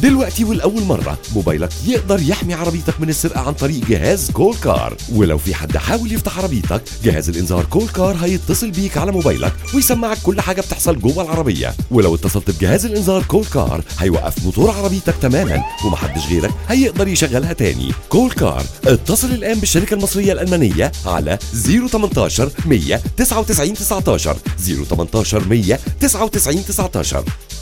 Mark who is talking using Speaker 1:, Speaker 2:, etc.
Speaker 1: دلوقتي والأول مرة موبايلك يقدر يحمي عربيتك من السرقة عن طريق جهاز كول كار. ولو في حد حاول يفتح عربيتك، جهاز الإنذار كول كار هيتصل بيك على موبايلك ويسمعك كل حاجة بتحصل جوه العربية. ولو اتصلت بجهاز الإنذار كول كار هيوقف موتور عربيتك تماما ومحدش غيرك هيقدر يشغلها تاني. كول كار، اتصل الآن بالشركة المصرية الألمانية على 018 100 99 19 018 100 99 19.